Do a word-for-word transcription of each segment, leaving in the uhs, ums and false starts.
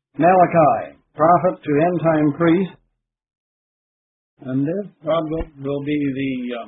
Malachi, prophet to end-time priest. And this God will, will be the uh,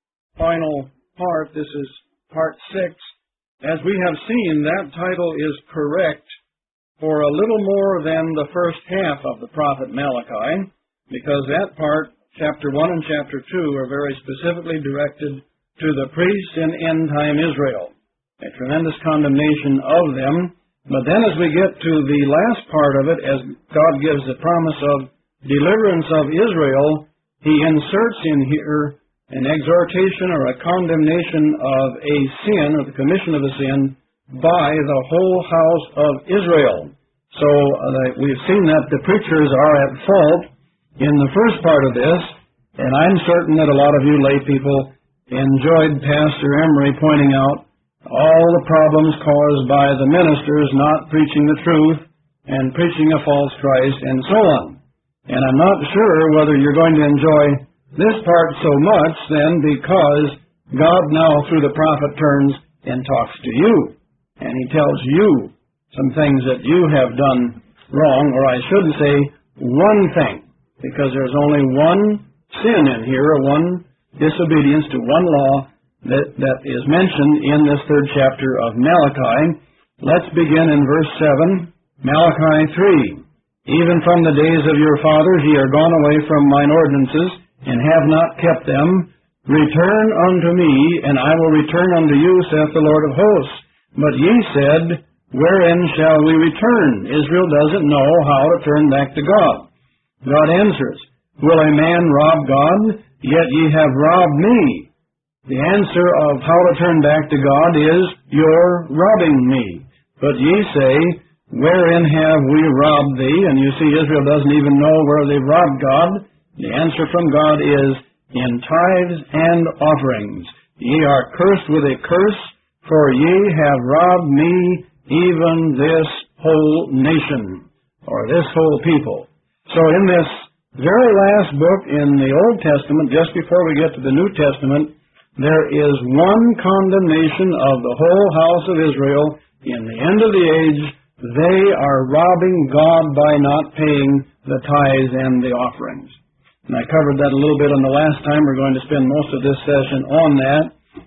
final part. This is part six. As we have seen, that title is correct for a little more than the first half of the prophet Malachi, because that part, chapter one and chapter two, are very specifically directed to the priests in end-time Israel, a tremendous condemnation of them. But then as we get to the last part of it, as God gives the promise of deliverance of Israel, He inserts in here an exhortation or a condemnation of a sin, or the commission of a sin, by the whole house of Israel. So uh, we've seen that the preachers are at fault in the first part of this, and I'm certain that a lot of you lay people enjoyed Pastor Emery pointing out all the problems caused by the ministers not preaching the truth and preaching a false Christ and so on. And I'm not sure whether you're going to enjoy this part so much then, because God now through the prophet turns and talks to you, and He tells you some things that you have done wrong, or I shouldn't say one thing, because there's only one sin in here, one disobedience to one law that, that is mentioned in this third chapter of Malachi. Let's begin in verse seven, Malachi three. Even from the days of your fathers ye are gone away from mine ordinances, and have not kept them. Return unto me, and I will return unto you, saith the Lord of hosts. But ye said, wherein shall we return? Israel doesn't know how to turn back to God. God answers, will a man rob God? Yet ye have robbed me. The answer of how to turn back to God is, you're robbing me. But ye say, wherein have we robbed thee? And you see, Israel doesn't even know where they've robbed God. The answer from God is, in tithes and offerings. Ye are cursed with a curse, for ye have robbed me, even this whole nation, or this whole people. So in this very last book in the Old Testament, just before we get to the New Testament, there is one condemnation of the whole house of Israel. In the end of the age, they are robbing God by not paying the tithes and the offerings. And I covered that a little bit on the last time. We're going to spend most of this session on that,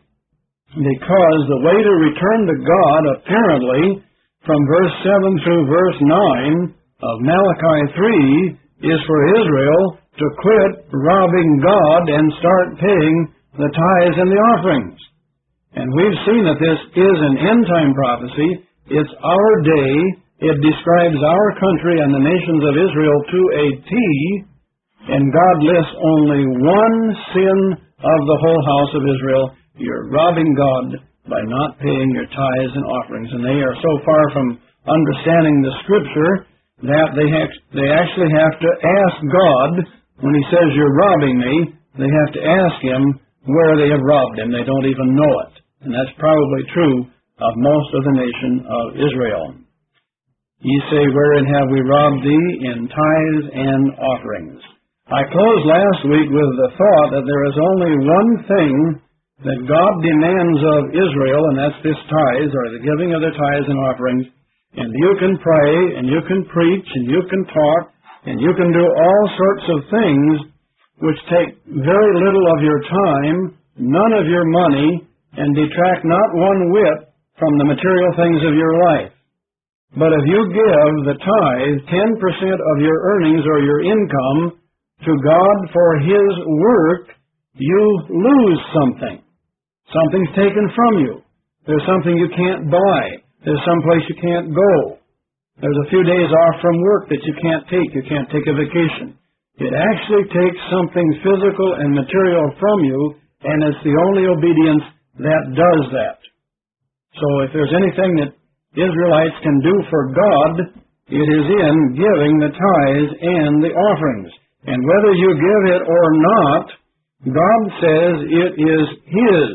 because the way to return to God, apparently, from verse seven through verse nine of Malachi three, is for Israel to quit robbing God and start paying the tithes and the offerings. And we've seen that this is an end-time prophecy. It's our day. It describes our country and the nations of Israel to a T, and God lists only one sin of the whole house of Israel. You're robbing God by not paying your tithes and offerings. And they are so far from understanding the Scripture that they, have, they actually have to ask God, when He says, you're robbing me, they have to ask Him where they have robbed Him. They don't even know it. And that's probably true of most of the nation of Israel. Ye say, wherein have we robbed thee? In tithes and offerings. I closed last week with the thought that there is only one thing that God demands of Israel, and that's this tithes, or the giving of their tithes and offerings. And you can pray, and you can preach, and you can talk, and you can do all sorts of things which take very little of your time, none of your money, and detract not one whit from the material things of your life. But if you give the tithe, ten percent of your earnings or your income, to God for His work, you lose something. Something's taken from you. There's something you can't buy. There's some place you can't go. There's a few days off from work that you can't take. You can't take a vacation. It actually takes something physical and material from you, and it's the only obedience that does that. So if there's anything that Israelites can do for God, it is in giving the tithes and the offerings. And whether you give it or not, God says it is His.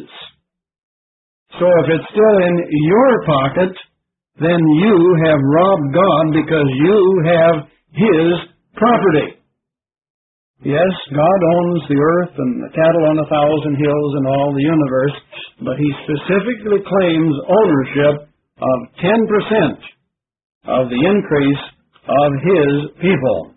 So if it's still in your pocket, then you have robbed God, because you have His property. Yes, God owns the earth and the cattle on a thousand hills and all the universe, but He specifically claims ownership of ten percent of the increase of His people.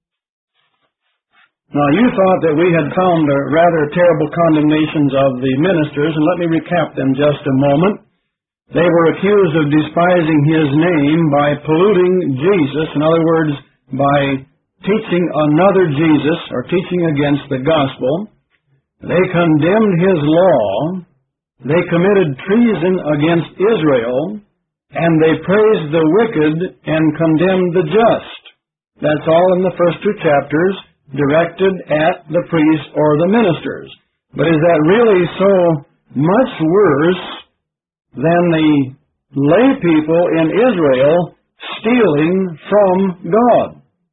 Now, you thought that we had found the rather terrible condemnations of the ministers, and let me recap them just a moment. They were accused of despising His name by polluting Jesus, in other words, by teaching another Jesus or teaching against the gospel. They condemned His law. They committed treason against Israel, and they praised the wicked and condemned the just. That's all in the first two chapters, directed at the priests or the ministers. But is that really so much worse than the lay people in Israel stealing from God,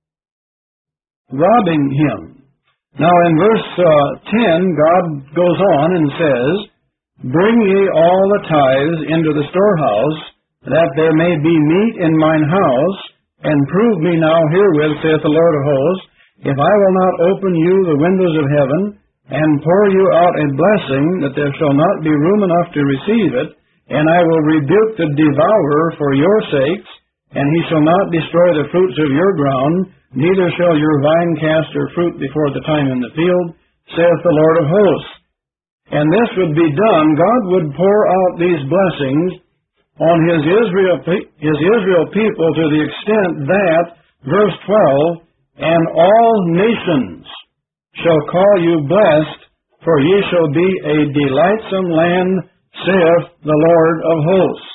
robbing Him? Now in verse uh, ten, God goes on and says, "Bring ye all the tithes into the storehouse, that there may be meat in mine house, and prove me now herewith, saith the Lord of hosts, if I will not open you the windows of heaven, and pour you out a blessing, that there shall not be room enough to receive it, and I will rebuke the devourer for your sakes, and he shall not destroy the fruits of your ground, neither shall your vine cast her fruit before the time in the field, saith the Lord of hosts." And this would be done, God would pour out these blessings on His Israel, His Israel people to the extent that, verse twelve, "And all nations shall call you blessed, for ye shall be a delightsome land, saith the Lord of hosts."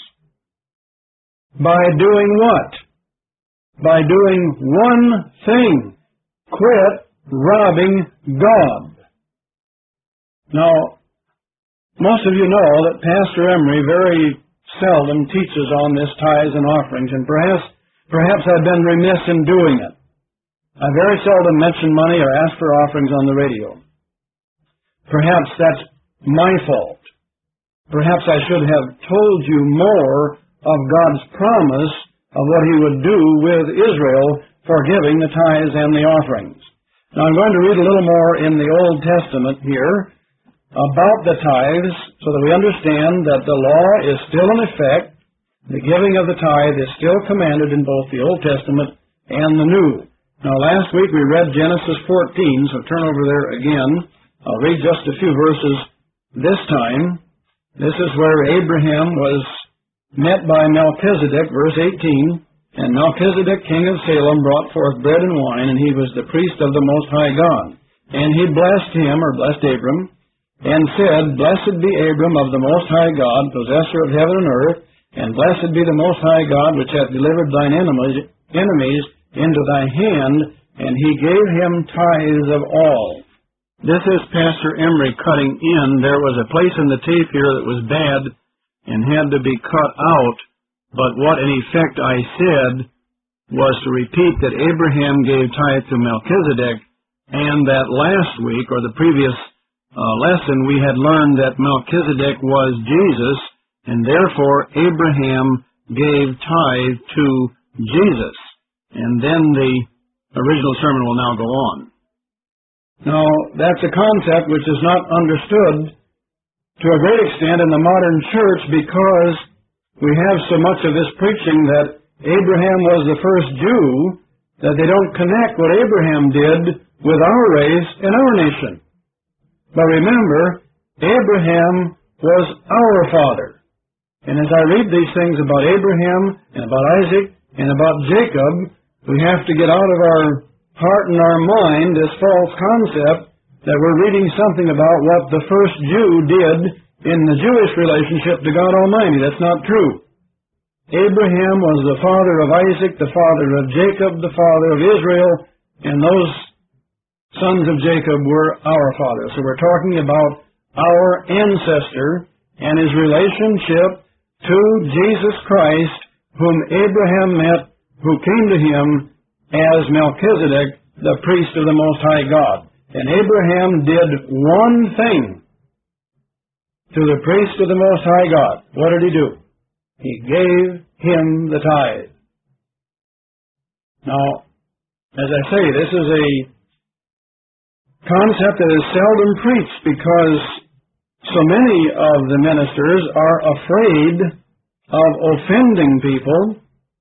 By doing what? By doing one thing: quit robbing God. Now, most of you know that Pastor Emery very seldom teaches on this tithes and offerings, and perhaps, perhaps I've been remiss in doing it. I very seldom mention money or ask for offerings on the radio. Perhaps that's my fault. Perhaps I should have told you more of God's promise of what He would do with Israel for giving the tithes and the offerings. Now I'm going to read a little more in the Old Testament here about the tithes so that we understand that the law is still in effect. The giving of the tithe is still commanded in both the Old Testament and the New. Now last week we read Genesis fourteen, so turn over there again. I'll read just a few verses this time. This is where Abraham was met by Melchizedek, verse eighteen. "And Melchizedek, king of Salem, brought forth bread and wine, and he was the priest of the Most High God. And he blessed him," or blessed Abram, "and said, Blessed be Abram of the Most High God, possessor of heaven and earth, and blessed be the Most High God, which hath delivered thine enemies, enemies into thy hand, and he gave him tithes of all." This is Pastor Emery cutting in. There was a place in the tape here that was bad and had to be cut out, but what in effect I said was to repeat that Abraham gave tithe to Melchizedek, and that last week, or the previous uh, lesson, we had learned that Melchizedek was Jesus, and therefore Abraham gave tithe to Jesus. And then the original sermon will now go on. Now, that's a concept which is not understood to a great extent in the modern church, because we have so much of this preaching that Abraham was the first Jew that they don't connect what Abraham did with our race and our nation. But remember, Abraham was our father. And as I read these things about Abraham and about Isaac and about Jacob, we have to get out of our heart and our mind this false concept that we're reading something about what the first Jew did in the Jewish relationship to God Almighty. That's not true. Abraham was the father of Isaac, the father of Jacob, the father of Israel, and those sons of Jacob were our father. So we're talking about our ancestor and his relationship to Jesus Christ, whom Abraham met, who came to him as Melchizedek, the priest of the Most High God. And Abraham did one thing to the priest of the Most High God. What did he do? He gave him the tithe. Now, as I say, this is a concept that is seldom preached because so many of the ministers are afraid of offending people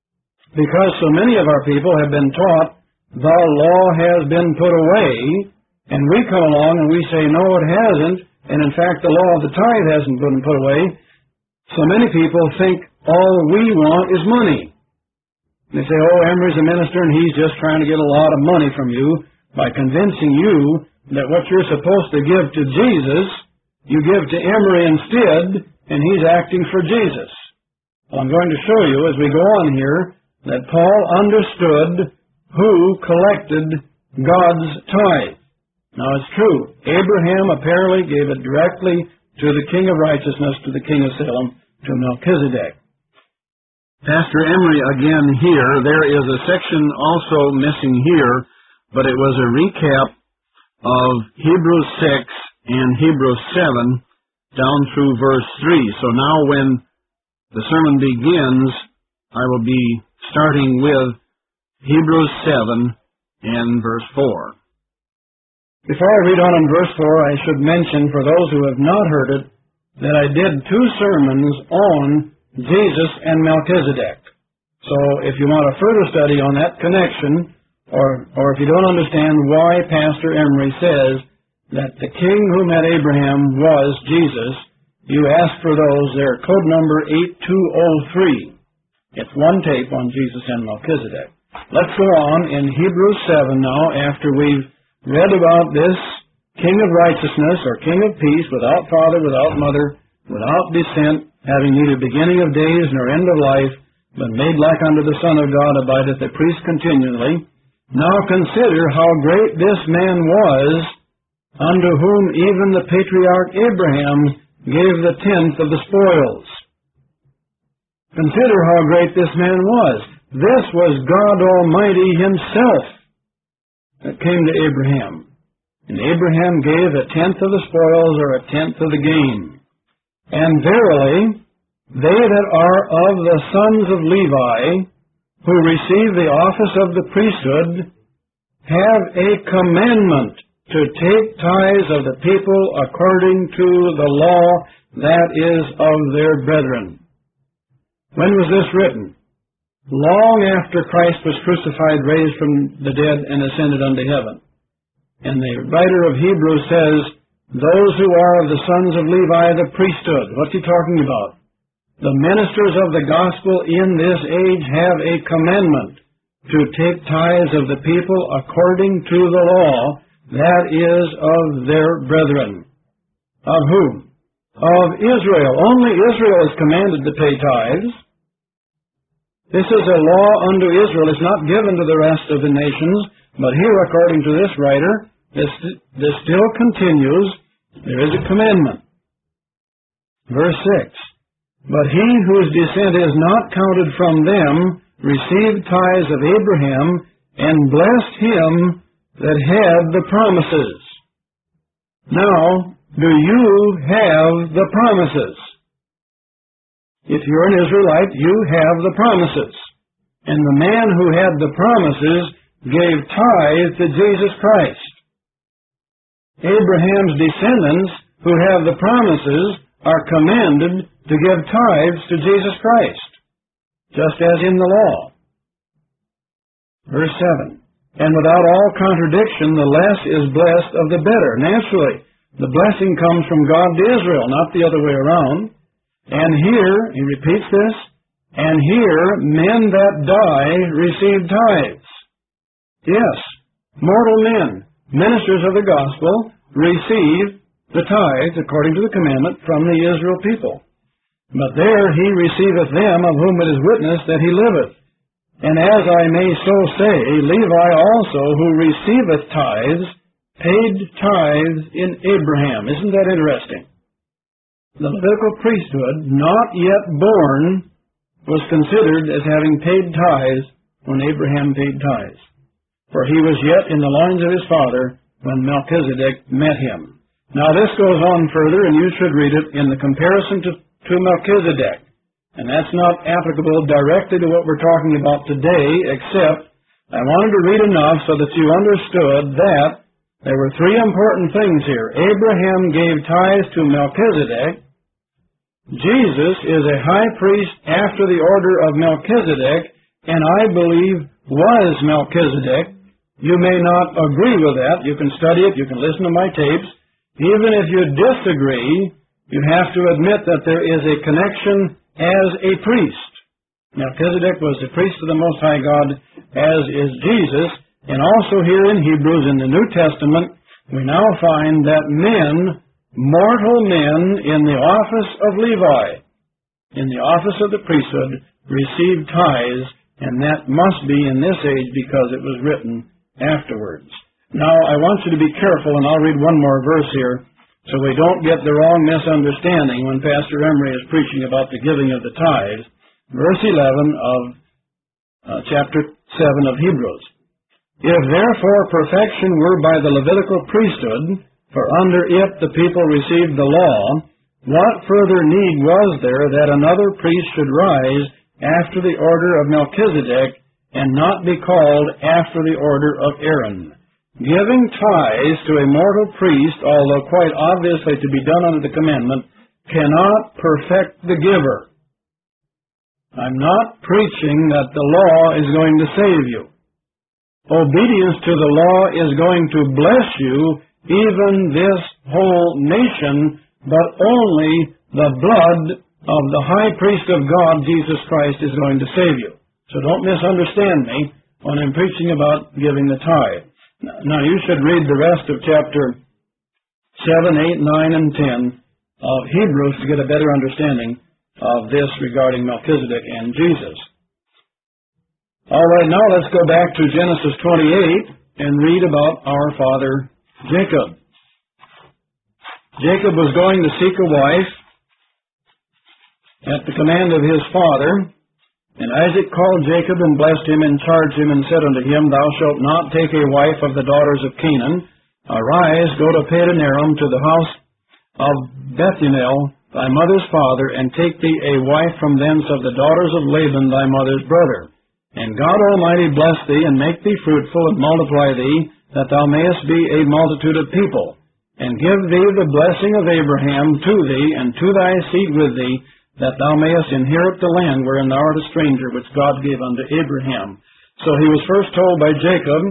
because so many of our people have been taught the law has been put away, and we come along and we say, no, it hasn't, and in fact the law of the tithe hasn't been put away. So many people think all we want is money. They say, oh, Emery's a minister and he's just trying to get a lot of money from you by convincing you that what you're supposed to give to Jesus, you give to Emery instead, and he's acting for Jesus. Well, I'm going to show you as we go on here that Paul understood who collected God's tithe. Now it's true, Abraham apparently gave it directly to the King of Righteousness, to the King of Salem, to Melchizedek. Pastor Emery again here, there is a section also missing here, but it was a recap of Hebrews six and Hebrews seven down through verse three. So now when the sermon begins, I will be starting with Hebrews seven and verse four. Before I read on in verse four, I should mention, for those who have not heard it, that I did two sermons on Jesus and Melchizedek. So if you want a further study on that connection, or, or if you don't understand why Pastor Emery says that the king who met Abraham was Jesus, you ask for those. They're code number eight two oh three. It's one tape on Jesus and Melchizedek. Let's go on in Hebrews seven now, after we've read about this King of Righteousness, or King of Peace, without father, without mother, without descent, having neither beginning of days nor end of life, but made like unto the Son of God, abideth a priest continually. Now consider how great this man was, unto whom even the patriarch Abraham gave the tenth of the spoils. Consider how great this man was. This was God Almighty Himself that came to Abraham. And Abraham gave a tenth of the spoils, or a tenth of the gain. And verily, they that are of the sons of Levi, who receive the office of the priesthood, have a commandment to take tithes of the people according to the law that is of their brethren. When was this written? Long after Christ was crucified, raised from the dead, and ascended unto heaven. And the writer of Hebrews says, those who are of the sons of Levi, the priesthood. What's he talking about? The ministers of the gospel in this age have a commandment to take tithes of the people according to the law that is of their brethren. Of whom? Of Israel. Only Israel is commanded to pay tithes. This is a law unto Israel. It's not given to the rest of the nations, but here, according to this writer, this, this still continues. There is a commandment. Verse six. But he whose descent is not counted from them received tithes of Abraham, and blessed him that had the promises. Now, do you have the promises? If you're an Israelite, you have the promises. And the man who had the promises gave tithe to Jesus Christ. Abraham's descendants who have the promises are commanded to give tithes to Jesus Christ, just as in the law. Verse seven. And without all contradiction, the less is blessed of the better. Naturally, the blessing comes from God to Israel, not the other way around. And here, he repeats this, and here men that die receive tithes. Yes, mortal men, ministers of the gospel, receive the tithes according to the commandment from the Israel people. But there he receiveth them of whom it is witnessed that he liveth. And as I may so say, Levi also, who receiveth tithes, paid tithes in Abraham. Isn't that interesting? The Levitical priesthood, not yet born, was considered as having paid tithes when Abraham paid tithes. For he was yet in the loins of his father when Melchizedek met him. Now this goes on further, and you should read it in the comparison to, to Melchizedek. And that's not applicable directly to what we're talking about today, except I wanted to read enough so that you understood that there were three important things here. Abraham gave tithes to Melchizedek. Jesus is a high priest after the order of Melchizedek, and I believe was Melchizedek. You may not agree with that. You can study it. You can listen to my tapes. Even if you disagree, you have to admit that there is a connection as a priest. Melchizedek was the priest of the Most High God, as is Jesus. And also here in Hebrews, in the New Testament, we now find that men, mortal men in the office of Levi, in the office of the priesthood, received tithes, and that must be in this age because it was written afterwards. Now, I want you to be careful, and I'll read one more verse here, so we don't get the wrong misunderstanding when Pastor Emery is preaching about the giving of the tithes. Verse eleven of uh, chapter seven of Hebrews. If therefore perfection were by the Levitical priesthood, for under it the people received the law, what further need was there that another priest should rise after the order of Melchizedek, and not be called after the order of Aaron? Giving tithes to a mortal priest, although quite obviously to be done under the commandment, cannot perfect the giver. I'm not preaching that the law is going to save you. Obedience to the law is going to bless you, even this whole nation, but only the blood of the high priest of God, Jesus Christ, is going to save you. So don't misunderstand me when I'm preaching about giving the tithe. Now, you should read the rest of chapter seven, eight, nine, and ten of Hebrews to get a better understanding of this regarding Melchizedek and Jesus. All right, now let's go back to Genesis twenty-eight and read about our father Jacob. Jacob was going to seek a wife at the command of his father. And Isaac called Jacob and blessed him and charged him and said unto him, Thou shalt not take a wife of the daughters of Canaan. Arise, go to Padanaram, to the house of Bethuel, thy mother's father, and take thee a wife from thence of the daughters of Laban, thy mother's brother. And God Almighty bless thee, and make thee fruitful, and multiply thee, that thou mayest be a multitude of people. And give thee the blessing of Abraham to thee, and to thy seed with thee, that thou mayest inherit the land wherein thou art a stranger, which God gave unto Abraham. So he was first told by Jacob,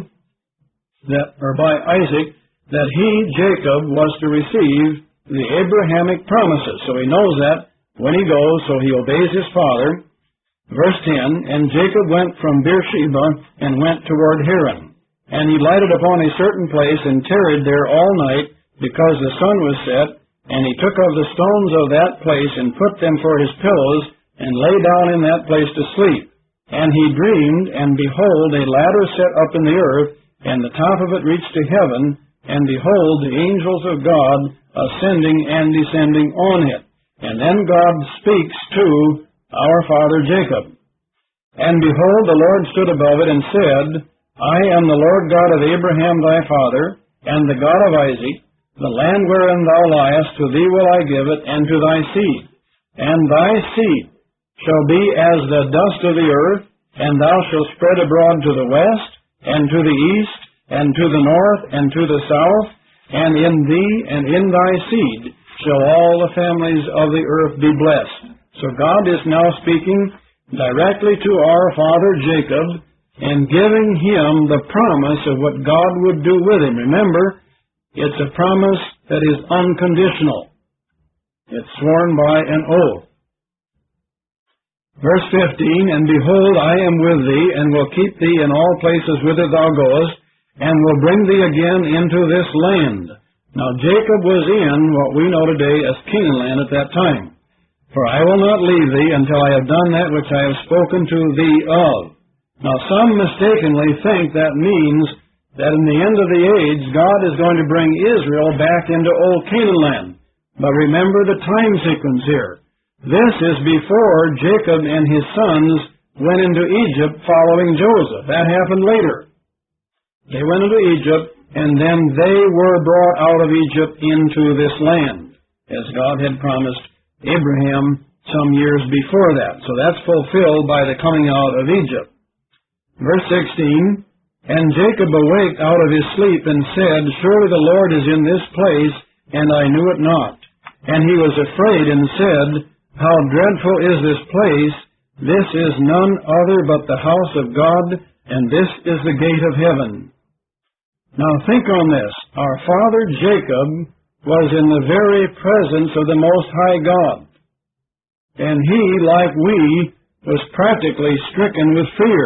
that, or by Isaac, that he, Jacob, was to receive the Abrahamic promises. So he knows that when he goes, so he obeys his father. Verse ten, And Jacob went from Beersheba and went toward Haran. And he lighted upon a certain place and tarried there all night, because the sun was set. And he took of the stones of that place and put them for his pillows, and lay down in that place to sleep. And he dreamed, and behold, a ladder set up in the earth, and the top of it reached to heaven, and behold, the angels of God ascending and descending on it. And then God speaks to our father Jacob. And behold, the Lord stood above it and said, I am the Lord God of Abraham thy father, and the God of Isaac. The land wherein thou liest, to thee will I give it, and to thy seed. And thy seed shall be as the dust of the earth, and thou shalt spread abroad to the west, and to the east, and to the north, and to the south. And in thee and in thy seed shall all the families of the earth be blessed. So God is now speaking directly to our father Jacob, and giving him the promise of what God would do with him. Remember, it's a promise that is unconditional. It's sworn by an oath. Verse fifteen, And behold, I am with thee, and will keep thee in all places whither thou goest, and will bring thee again into this land. Now Jacob was in what we know today as Canaan land at that time. For I will not leave thee until I have done that which I have spoken to thee of. Now some mistakenly think that means that in the end of the age, God is going to bring Israel back into old Canaan land. But remember the time sequence here. This is before Jacob and his sons went into Egypt following Joseph. That happened later. They went into Egypt, and then they were brought out of Egypt into this land, as God had promised Abraham some years before that. So that's fulfilled by the coming out of Egypt. Verse sixteen, And Jacob awaked out of his sleep and said, Surely the Lord is in this place, and I knew it not. And he was afraid and said, How dreadful is this place! This is none other but the house of God, and this is the gate of heaven. Now think on this. Our father Jacob was in the very presence of the Most High God. And he, like we, was practically stricken with fear.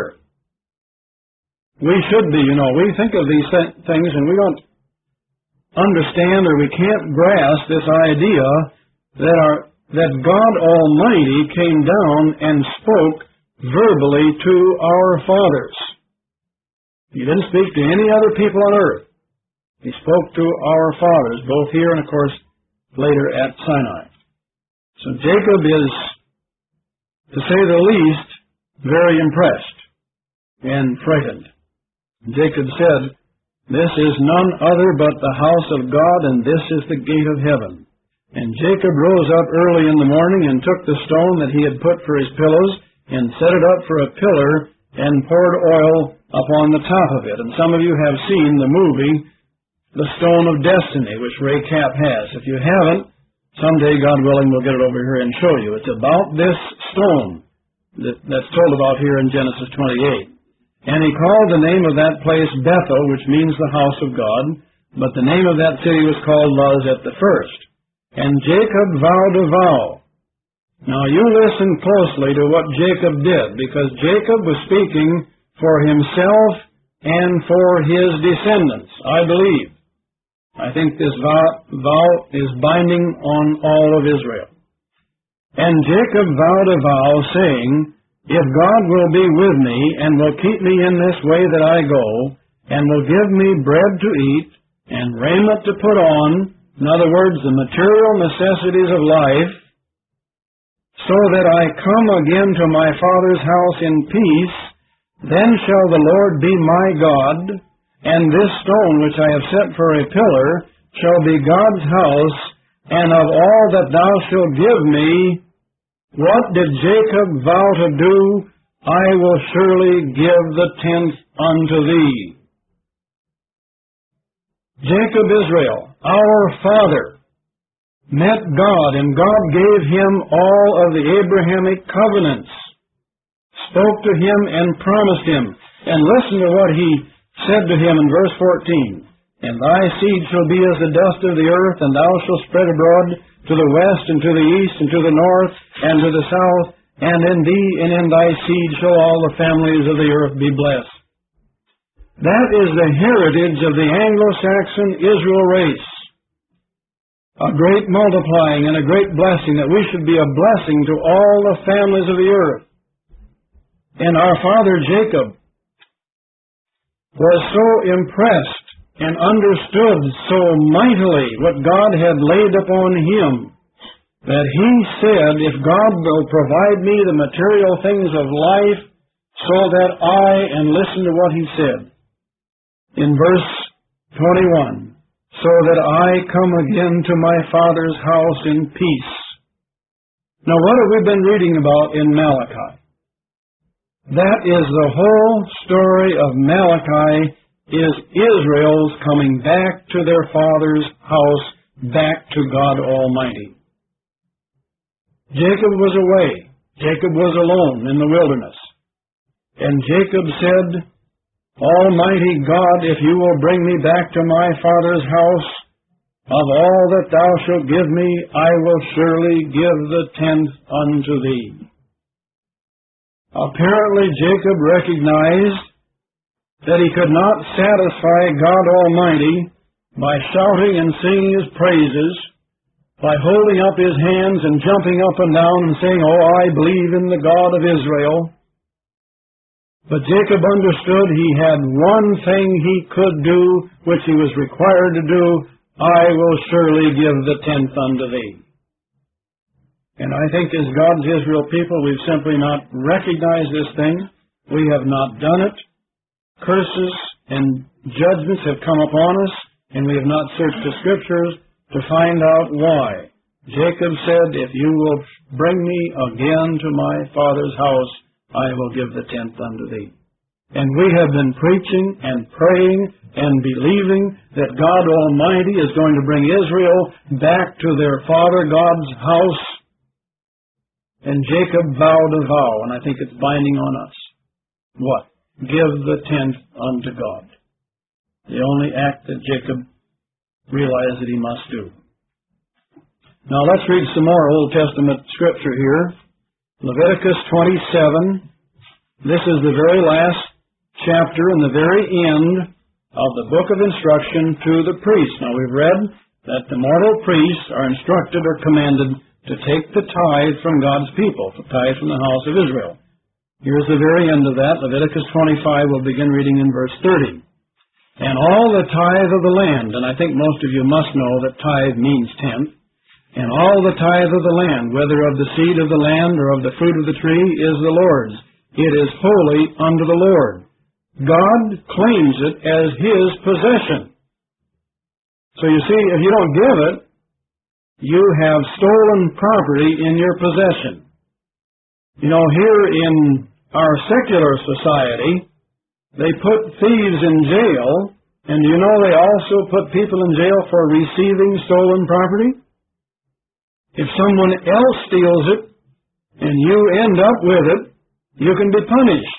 We should be, you know. We think of these th- things and we don't understand, or we can't grasp this idea that our that God Almighty came down and spoke verbally to our fathers. He didn't speak to any other people on earth. He spoke to our fathers, both here and, of course, later at Sinai. So Jacob is, to say the least, very impressed and frightened. Jacob said, "This is none other but the house of God, and this is the gate of heaven." And Jacob rose up early in the morning and took the stone that he had put for his pillows and set it up for a pillar and poured oil upon the top of it. And some of you have seen the movie, The Stone of Destiny, which Ray Kapp has. If you haven't, someday, God willing, we'll get it over here and show you. It's about this stone that, that's told about here in Genesis twenty-eight. And he called the name of that place Bethel, which means the house of God, but the name of that city was called Luz at the first. And Jacob vowed a vow. Now you listen closely to what Jacob did, because Jacob was speaking for himself and for his descendants, I believe. I think this vow, vow is binding on all of Israel. And Jacob vowed a vow, saying, "If God will be with me and will keep me in this way that I go, and will give me bread to eat and raiment to put on," in other words, the material necessities of life, "so that I come again to my father's house in peace, then shall the Lord be my God, and this stone which I have set for a pillar shall be God's house, and of all that thou shalt give me, what did Jacob vow to do? I will surely give the tenth unto thee." Jacob Israel, our father, met God, and God gave him all of the Abrahamic covenants, spoke to him and promised him. And listen to what he said to him in verse fourteen. "And thy seed shall be as the dust of the earth, and thou shalt spread abroad to the west, and to the east, and to the north, and to the south, and in thee and in thy seed shall all the families of the earth be blessed." That is the heritage of the Anglo-Saxon Israel race. A great multiplying and a great blessing, that we should be a blessing to all the families of the earth. And our father Jacob was so impressed and understood so mightily what God had laid upon him, that he said, "If God will provide me the material things of life, so that I," and listen to what he said in verse twenty-one, "so that I come again to my father's house in peace." Now what have we been reading about in Malachi? That is the whole story of Malachi, is Israel's coming back to their father's house, back to God Almighty. Jacob was away. Jacob was alone in the wilderness. And Jacob said, "Almighty God, if you will bring me back to my father's house, of all that thou shalt give me, I will surely give the tenth unto thee." Apparently Jacob recognized that he could not satisfy God Almighty by shouting and singing his praises, by holding up his hands and jumping up and down and saying, "Oh, I believe in the God of Israel." But Jacob understood he had one thing he could do, which he was required to do: "I will surely give the tenth unto thee." And I think as God's Israel people, we've simply not recognized this thing. We have not done it. Curses and judgments have come upon us, and we have not searched the Scriptures to find out why. Jacob said, "If you will bring me again to my father's house, I will give the tenth unto thee." And we have been preaching and praying and believing that God Almighty is going to bring Israel back to their Father God's house. And Jacob vowed a vow, and I think it's binding on us. What? Give the tenth unto God. The only act that Jacob realized that he must do. Now let's read some more Old Testament scripture here. Leviticus twenty-seven. This is the very last chapter and the very end of the book of instruction to the priests. Now we've read that the mortal priests are instructed or commanded to take the tithe from God's people, the tithe from the house of Israel. Here's the very end of that. Leviticus twenty-five, we'll begin reading in verse thirty. And all the tithe of the land, and I think most of you must know that tithe means tenth, and all the tithe of the land, whether of the seed of the land or of the fruit of the tree, is the Lord's. It is holy unto the Lord. God claims it as His possession. So you see, if you don't give it, you have stolen property in your possession. You know, here in our secular society, they put thieves in jail, and you know they also put people in jail for receiving stolen property? If someone else steals it, and you end up with it, you can be punished.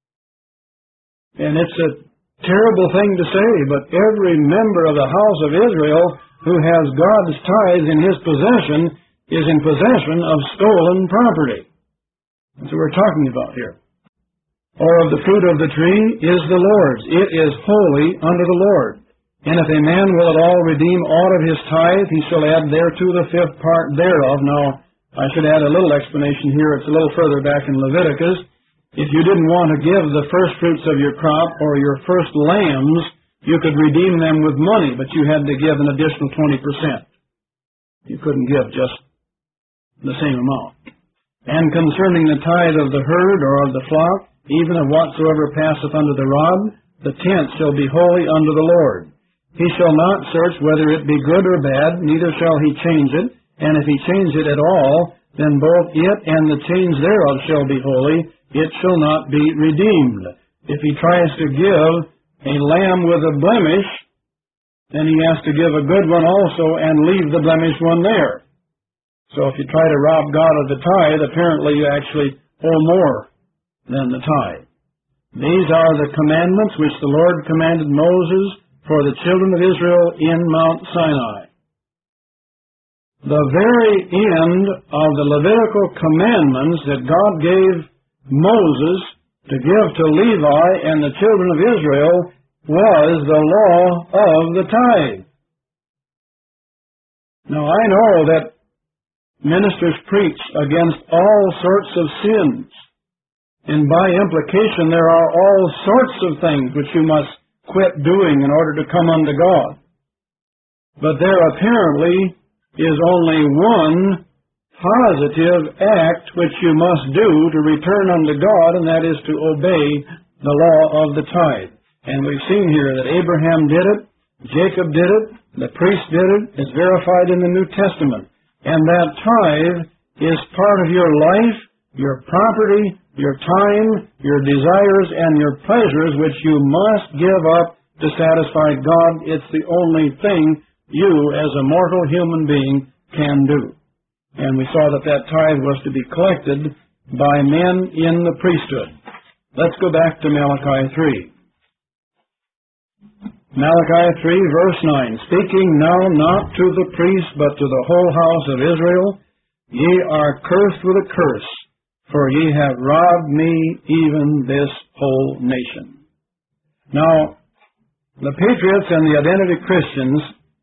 And it's a terrible thing to say, but every member of the house of Israel who has God's tithe in his possession is in possession of stolen property. That's what we're talking about here. Or of the fruit of the tree is the Lord's. It is holy unto the Lord. And if a man will at all redeem aught of his tithe, he shall add thereto the fifth part thereof. Now, I should add a little explanation here. It's a little further back in Leviticus. If you didn't want to give the first fruits of your crop or your first lambs, you could redeem them with money, but you had to give an additional twenty percent. You couldn't give just the same amount. And concerning the tithe of the herd or of the flock, even of whatsoever passeth under the rod, the tenth shall be holy unto the Lord. He shall not search whether it be good or bad, neither shall he change it. And if he change it at all, then both it and the change thereof shall be holy. It shall not be redeemed. If he tries to give a lamb with a blemish, then he has to give a good one also and leave the blemished one there. So if you try to rob God of the tithe, apparently you actually owe more than the tithe. These are the commandments which the Lord commanded Moses for the children of Israel in Mount Sinai. The very end of the Levitical commandments that God gave Moses to give to Levi and the children of Israel was the law of the tithe. Now I know that ministers preach against all sorts of sins, and by implication there are all sorts of things which you must quit doing in order to come unto God. But there apparently is only one positive act which you must do to return unto God, and that is to obey the law of the tithe. And we've seen here that Abraham did it, Jacob did it, the priest did it. It's verified in the New Testament. And that tithe is part of your life, your property, your time, your desires, and your pleasures, which you must give up to satisfy God. It's the only thing you, as a mortal human being, can do. And we saw that that tithe was to be collected by men in the priesthood. Let's go back to Malachi three. Malachi three, verse nine. Speaking now not to the priests, but to the whole house of Israel, ye are cursed with a curse, for ye have robbed me, even this whole nation. Now, the patriots and the identity Christians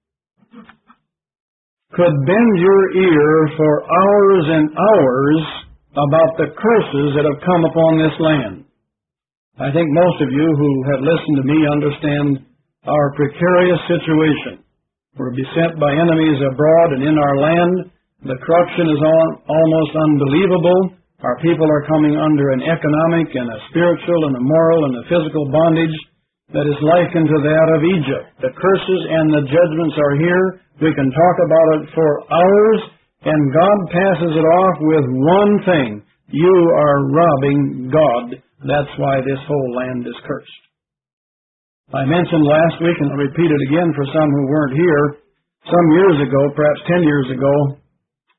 could bend your ear for hours and hours about the curses that have come upon this land. I think most of you who have listened to me understand our precarious situation. We're beset by enemies abroad and in our land. The corruption is almost unbelievable. Our people are coming under an economic and a spiritual and a moral and a physical bondage that is likened to that of Egypt. The curses and the judgments are here. We can talk about it for hours, and God passes it off with one thing. You are robbing God. That's why this whole land is cursed. I mentioned last week, and I'll repeat it again for some who weren't here, some years ago, perhaps ten years ago,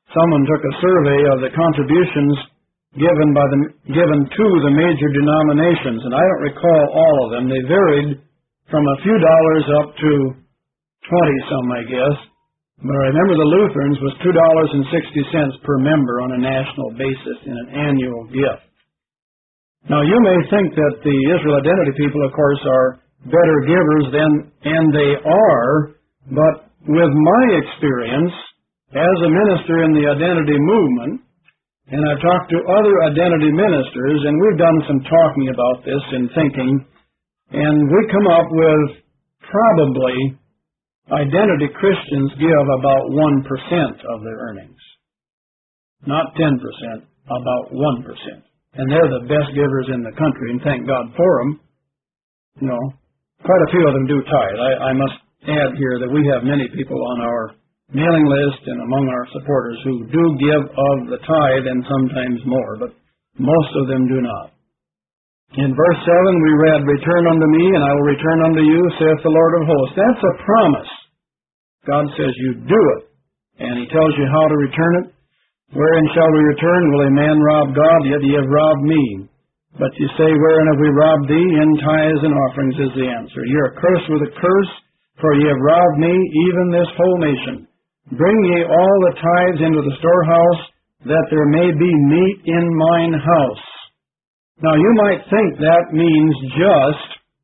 someone took a survey of the contributions given by the given to the major denominations, and I don't recall all of them. They varied from a few dollars up to twenty some, I guess. But I remember the Lutherans was two dollars and sixty cents per member on a national basis in an annual gift. Now, you may think that the Israel Identity people, of course, are better givers than, and they are, but with my experience as a minister in the identity movement, and I've talked to other identity ministers, and we've done some talking about this and thinking, and we come up with probably identity Christians give about one percent of their earnings. Not ten percent, about one percent. And they're the best givers in the country, and thank God for them. You know, quite a few of them do tithe. I, I must add here that we have many people on our mailing list and among our supporters who do give of the tithe and sometimes more, but most of them do not. In verse seven we read, "Return unto me, and I will return unto you, saith the Lord of hosts." That's a promise. God says you do it, and He tells you how to return it. "Wherein shall we return? Will a man rob God? Yet ye have robbed me. But ye say, Wherein have we robbed thee? In tithes and offerings is the answer. Ye are cursed with a curse, for ye have robbed me, even this whole nation. Bring ye all the tithes into the storehouse, that there may be meat in mine house." Now you might think that means just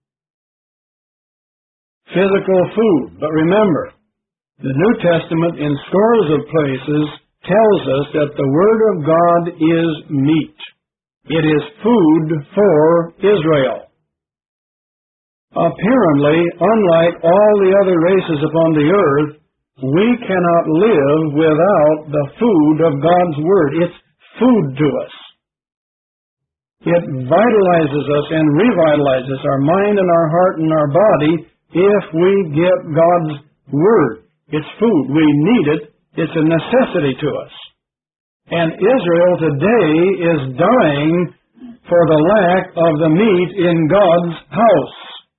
physical food, but remember, the New Testament in scores of places tells us that the Word of God is meat. It is food for Israel. Apparently, unlike all the other races upon the earth, we cannot live without the food of God's Word. It's food to us. It vitalizes us and revitalizes our mind and our heart and our body if we get God's Word. It's food. We need it. It's a necessity to us. And Israel today is dying for the lack of the meat in God's house.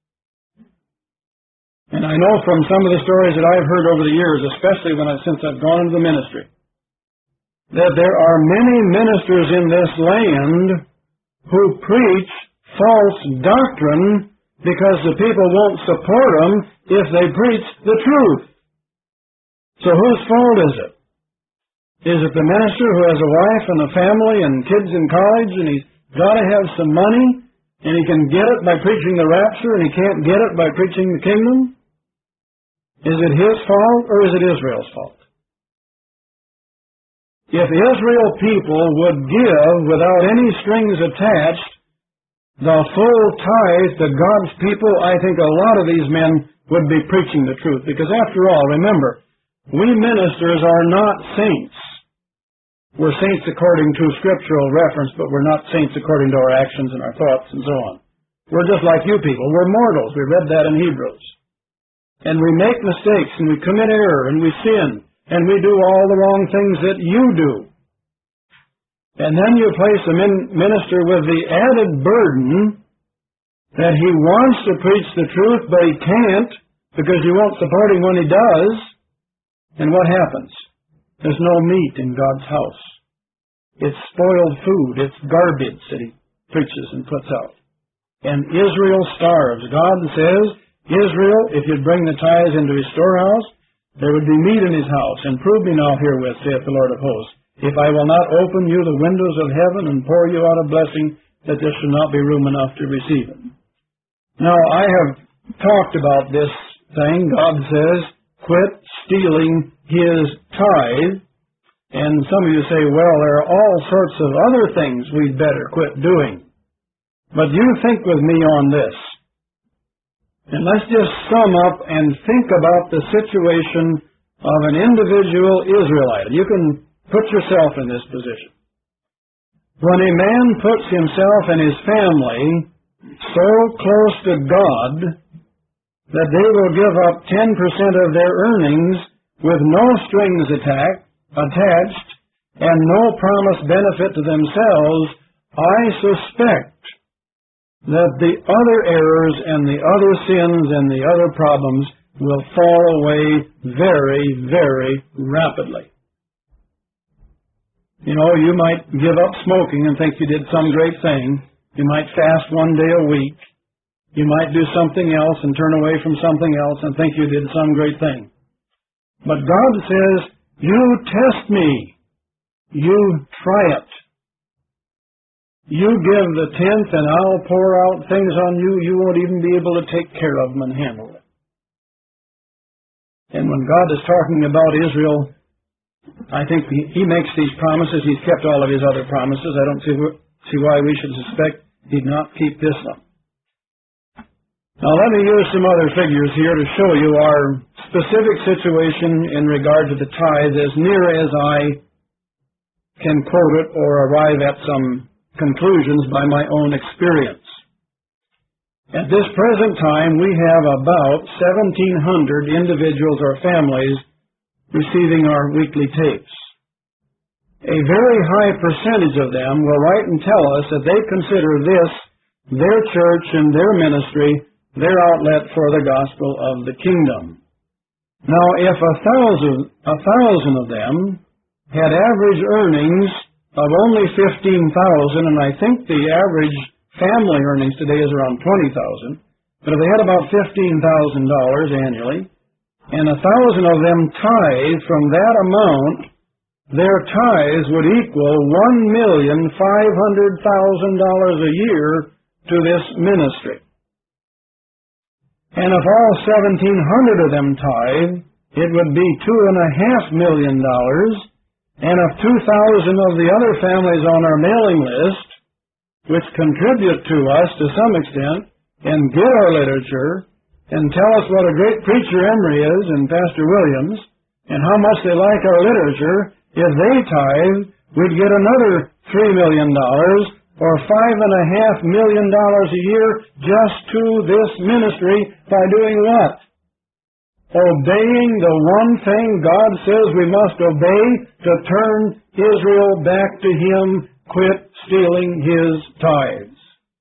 And I know from some of the stories that I've heard over the years, especially when I, since I've gone into the ministry, that there are many ministers in this land who preach false doctrine because the people won't support them if they preach the truth. So whose fault is it? Is it the minister who has a wife and a family and kids in college, and he's got to have some money, and he can get it by preaching the rapture, and he can't get it by preaching the kingdom? Is it his fault, or is it Israel's fault? If Israel people would give without any strings attached the full tithe to God's people, I think a lot of these men would be preaching the truth. Because after all, remember, we ministers are not saints. We're saints according to scriptural reference, but we're not saints according to our actions and our thoughts and so on. We're just like you people. We're mortals. We read that in Hebrews. And we make mistakes, and we commit error, and we sin, and we do all the wrong things that you do. And then you place a minister with the added burden that he wants to preach the truth, but he can't because you won't support him when he does. And what happens? There's no meat in God's house. It's spoiled food. It's garbage that he preaches and puts out. And Israel starves. God says, Israel, if you'd bring the tithes into his storehouse, there would be meat in his house. And prove me now herewith, saith the Lord of hosts, if I will not open you the windows of heaven and pour you out a blessing, that there shall not be room enough to receive it. Now, I have talked about this thing. God says, quit stealing his tithe. And some of you say, well, there are all sorts of other things we'd better quit doing. But you think with me on this. And let's just sum up and think about the situation of an individual Israelite. You can put yourself in this position. When a man puts himself and his family so close to God that they will give up ten percent of their earnings with no strings attack, attached and no promised benefit to themselves, I suspect that the other errors and the other sins and the other problems will fall away very, very rapidly. You know, you might give up smoking and think you did some great thing. You might fast one day a week. You might do something else and turn away from something else and think you did some great thing. But God says, you test me. You try it. You give the tenth and I'll pour out things on you you won't even be able to take care of them and handle it. And when God is talking about Israel, I think he, he makes these promises. He's kept all of his other promises. I don't see, see why we should suspect he'd not keep this one. Now let me use some other figures here to show you our specific situation in regard to the tithe as near as I can quote it or arrive at some conclusions by my own experience. At this present time, we have about seventeen hundred individuals or families receiving our weekly tapes. A very high percentage of them will write and tell us that they consider this their church and their ministry, their outlet for the gospel of the kingdom. Now, if a thousand, a thousand of them had average earnings of only fifteen thousand, and I think the average family earnings today is around twenty thousand, but if they had about fifteen thousand dollars annually, and a thousand of them tithe from that amount, their tithes would equal one million five hundred thousand dollars a year to this ministry. And if all seventeen hundred of them tithe, it would be two and a half million dollars. And if two thousand of the other families on our mailing list, which contribute to us to some extent, and get our literature, and tell us what a great preacher Emery is and Pastor Williams, and how much they like our literature, if they tithe, we'd get another three million dollars, or five and a half million dollars a year just to this ministry by doing what? Obeying the one thing God says we must obey to turn Israel back to Him, quit stealing His tithes.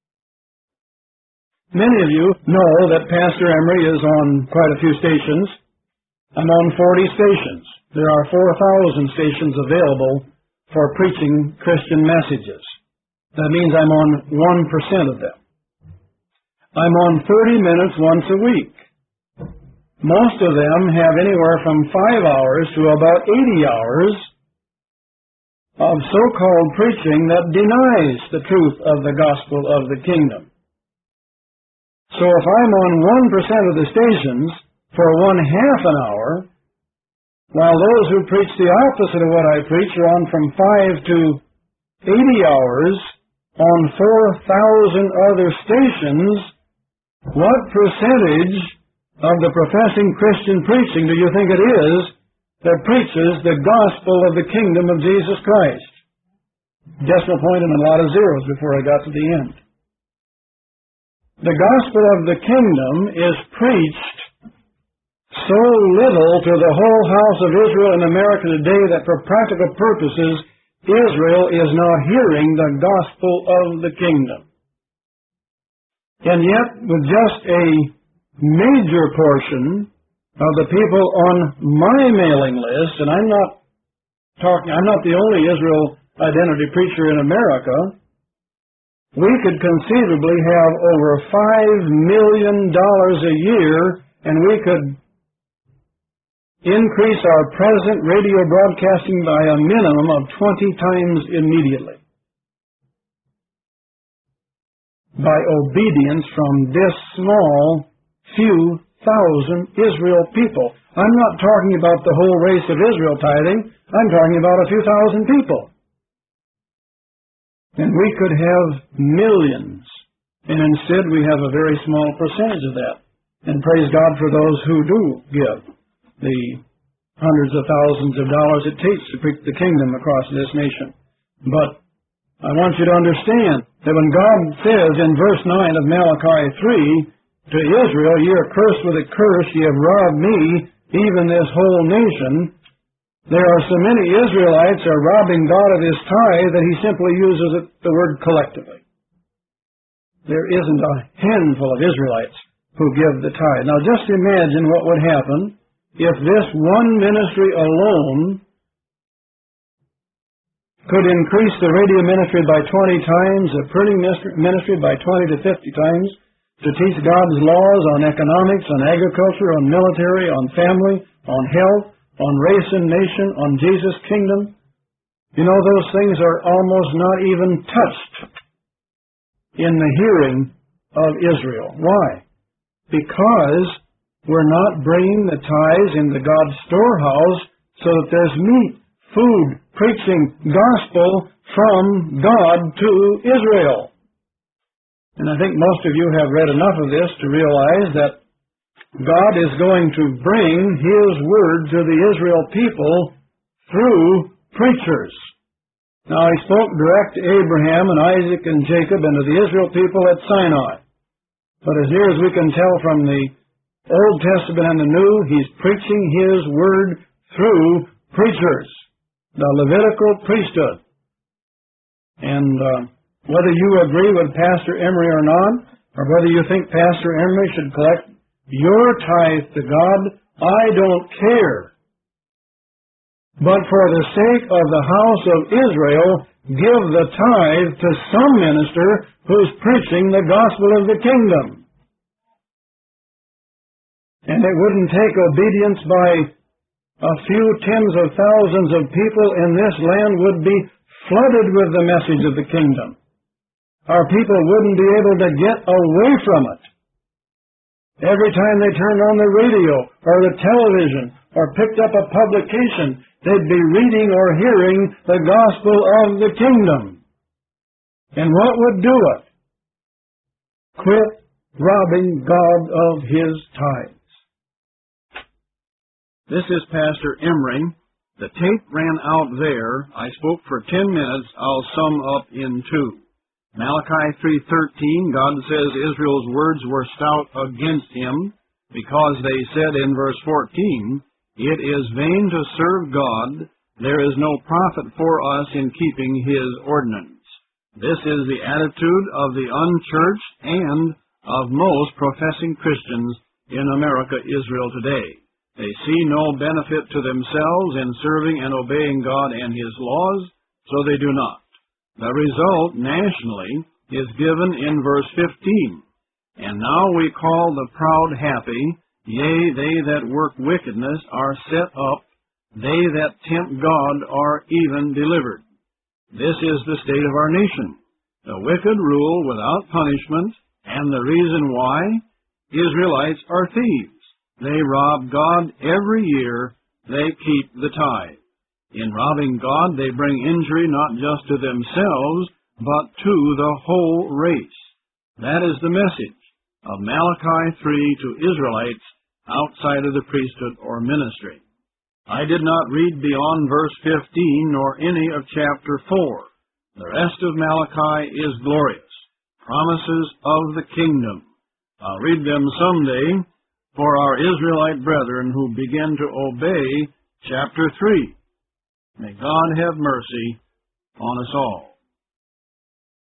Many of you know that Pastor Emery is on quite a few stations. I'm on forty stations. There are four thousand stations available for preaching Christian messages. That means I'm on one percent of them. I'm on thirty minutes once a week. Most of them have anywhere from five hours to about eighty hours of so-called preaching that denies the truth of the gospel of the kingdom. So if I'm on one percent of the stations for one half an hour, while those who preach the opposite of what I preach are on from five to eighty hours on four thousand other stations, what percentage of the professing Christian preaching do you think it is that preaches the gospel of the kingdom of Jesus Christ? Decimal point and a lot of zeros before I got to the end. The gospel of the kingdom is preached so little to the whole house of Israel in America today that for practical purposes, Israel is not hearing the gospel of the kingdom. And yet, with just a major portion of the people on my mailing list, and I'm not talking, I'm not the only Israel identity preacher in America, we could conceivably have over five million dollars a year, and we could increase our present radio broadcasting by a minimum of twenty times immediately by obedience from this small few thousand Israel people. I'm not talking about the whole race of Israel tithing. I'm talking about a few thousand people. And we could have millions, and instead we have a very small percentage of that. And praise God for those who do give the hundreds of thousands of dollars it takes to preach the kingdom across this nation. But I want you to understand that when God says in verse nine of Malachi three, to Israel, ye are cursed with a curse, ye have robbed me, even this whole nation, there are so many Israelites are robbing God of His tithe that He simply uses it, the word collectively. There isn't a handful of Israelites who give the tithe. Now just imagine what would happen if this one ministry alone could increase the radio ministry by twenty times, the printing ministry by twenty to fifty times, to teach God's laws on economics, on agriculture, on military, on family, on health, on race and nation, on Jesus' kingdom. You know, those things are almost not even touched in the hearing of Israel. Why? Because we're not bringing the tithes into God's storehouse so that there's meat, food, preaching, gospel from God to Israel. And I think most of you have read enough of this to realize that God is going to bring His Word to the Israel people through preachers. Now, He spoke direct to Abraham and Isaac and Jacob and to the Israel people at Sinai. But as near as we can tell from the Old Testament and the New, He's preaching His Word through preachers, the Levitical priesthood. And uh, whether you agree with Pastor Emery or not, or whether you think Pastor Emery should collect your tithe to God, I don't care. But for the sake of the house of Israel, give the tithe to some minister who's preaching the gospel of the kingdom. And it wouldn't take obedience by a few tens of thousands of people in this land would be flooded with the message of the kingdom. Our people wouldn't be able to get away from it. Every time they turned on the radio or the television or picked up a publication, they'd be reading or hearing the gospel of the kingdom. And what would do it? Quit robbing God of His tithes. This is Pastor Emery. The tape ran out there. I spoke for ten minutes. I'll sum up in two. Malachi three thirteen, God says Israel's words were stout against Him, because they said in verse fourteen, it is vain to serve God, there is no profit for us in keeping His ordinance. This is the attitude of the unchurched and of most professing Christians in America, Israel today. They see no benefit to themselves in serving and obeying God and His laws, so they do not. The result nationally is given in verse fifteen. And now we call the proud happy, yea, they that work wickedness are set up, they that tempt God are even delivered. This is the state of our nation. The wicked rule without punishment, and the reason why, Israelites are thieves. They rob God every year, they keep the tithe. In robbing God, they bring injury not just to themselves, but to the whole race. That is the message of Malachi three to Israelites outside of the priesthood or ministry. I did not read beyond verse fifteen nor any of chapter four. The rest of Malachi is glorious, promises of the kingdom. I'll read them someday for our Israelite brethren who begin to obey chapter three. May God have mercy on us all.